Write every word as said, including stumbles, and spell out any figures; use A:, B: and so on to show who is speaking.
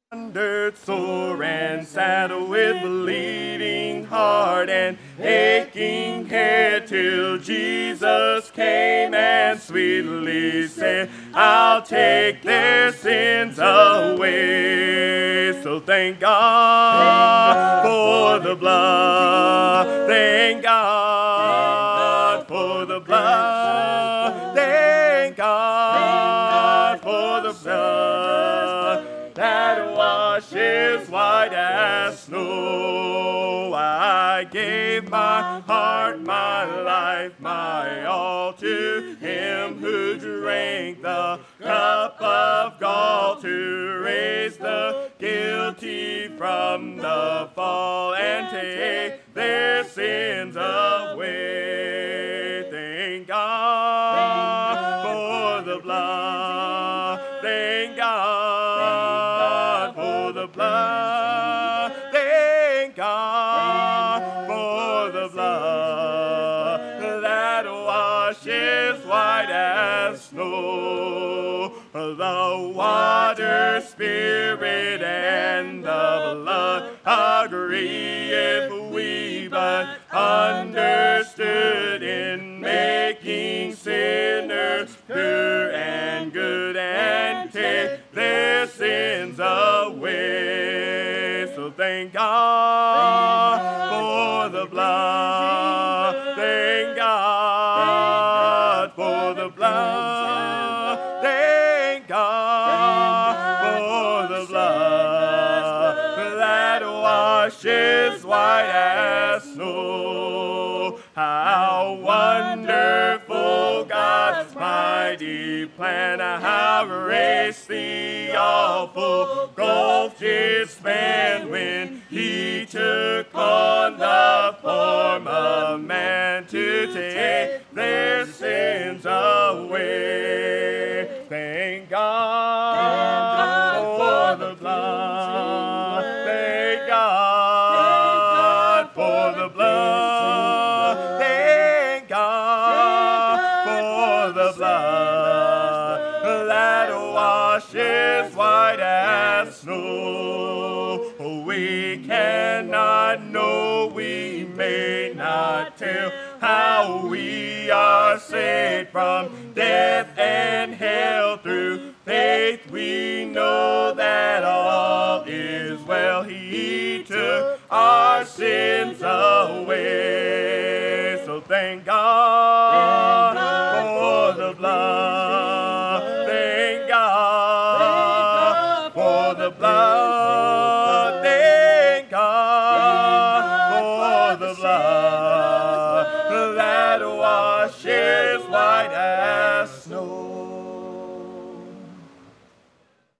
A: Wandered sore and saddled with bleeding heart and aching head till Jesus came and sweetly said, I'll take their sins away. So thank God for the blood. Thank God for the blood. Thank God for the blood that washes white as snow. I gave my heart, my life, my all to him who drank the cup of gall to raise the guilty from the fall and take their sins away. Thank God for the blood. Thank God for the blood. Thank God for the blood that washes white as snow. The water, spirit, and the blood agree if we but understood in making sinners pure and good and take their sins away. So thank God for the blood. Thank God for the blood. Thank God for the blood that washes white as snow. How wonderful God's mighty plan, how raised the awful gulf did span when he took on the form of man to take their sins away. Thank God for the blood. Thank God for the blood. Thank God for the blood that washes white as snow. We cannot know, we may not tell how we are saved from death and hell. Through faith we know that all is well. He took our sins away. So thank God for the blood. Thank God for the blood.